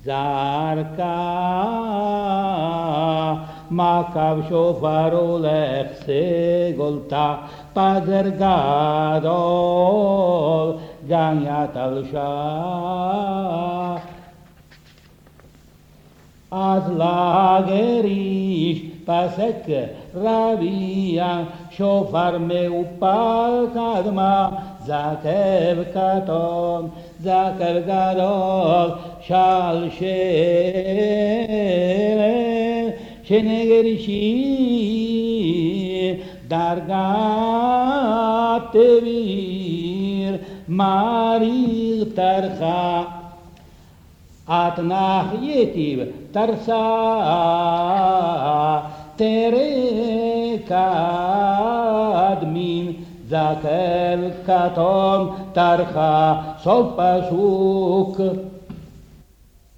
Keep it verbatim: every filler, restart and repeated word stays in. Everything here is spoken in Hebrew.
זרקה, מעקב שופר הולך סגולתה, פזר גדול, גן יתלשה. אז לגריש פסק רביע, שופר מעופל קדמה, זקב קטון, זקב גדול, שלשלת, שני גרישים דרגת תביר, מעריך טרחה, אתנח יתיב תרסה, תראה קדמין, זקל קטון טרחה, סוף פסוק.